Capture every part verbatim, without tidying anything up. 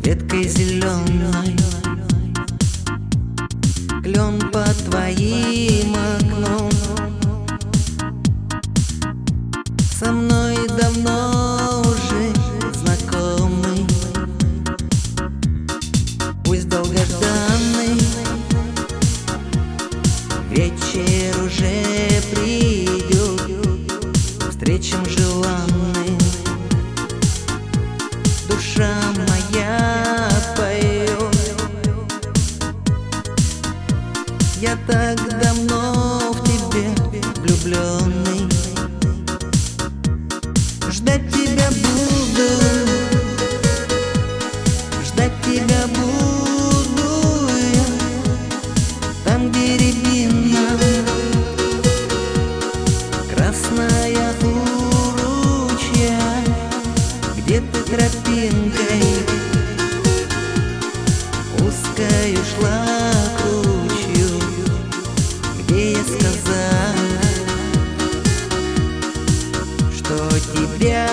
веткой зеленой, клен под твоим окном. Со мной давно уже знакомый, пусть долгожданный вечер уже придет, встречам желанный душа моя поет. Я так давно в тебе влюбленный, ждать тебя буду, ждать тебя буду я, там, где рябина красная у ручья, где ты тропинкой узкою шла к ручью, где я сказал, что тебя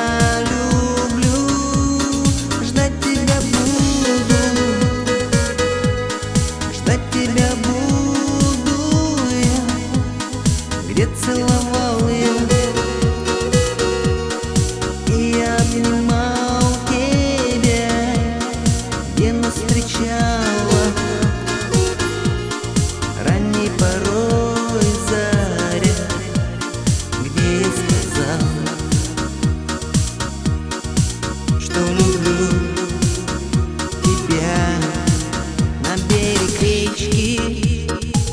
люблю. Ждать тебя буду, ждать тебя буду я, где целовал я и обнимал тебя, где нас встречала ранней порой заря, где я сказал, что люблю тебя. На берег речки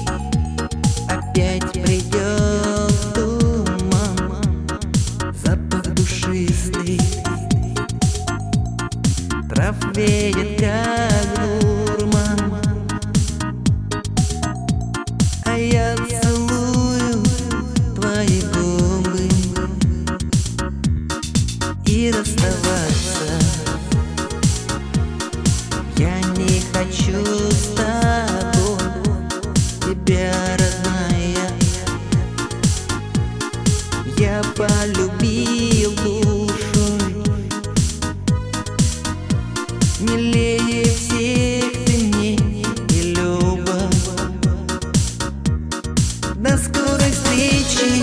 опять придет туман, запах душистый, трав веет как дурман, а я целую твои губы и расставаться я не хочу с тобой, тебя, родная, я полюбил душой, милее всех ты мне и Люба. До скорой встречи,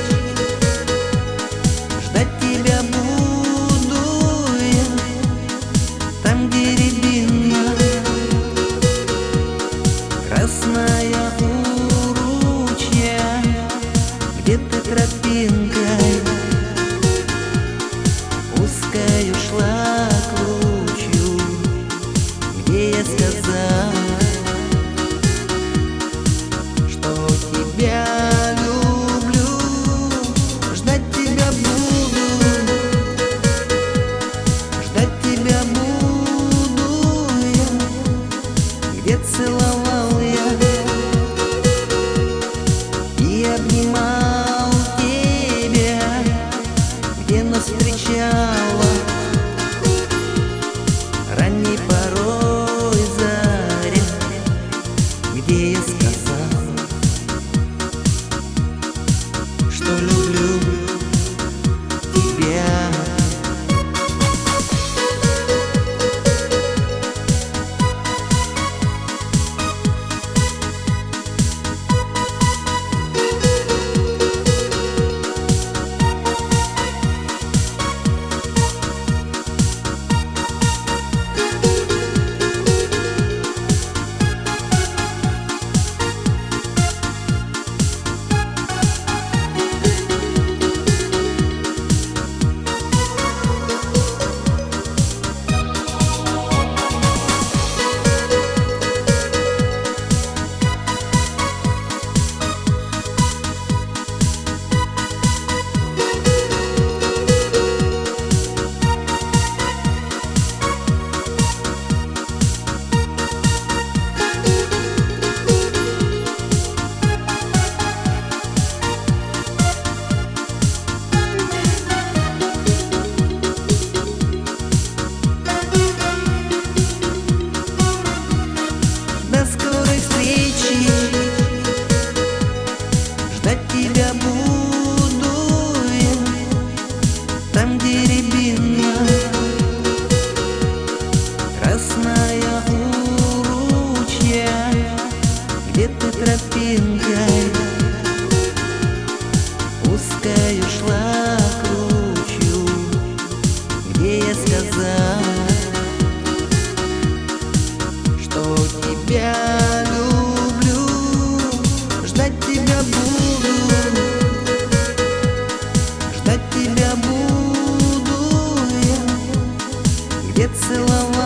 ждать тебя буду я, там, где рябина красная у ручья, где ты тропинкой узкою шла к ручью, Красная у ручья, где ты тропинкой узкою шла к ручью, где я сказал, что тебя люблю, ждать тебя буду, ждать тебя буду я, где целовать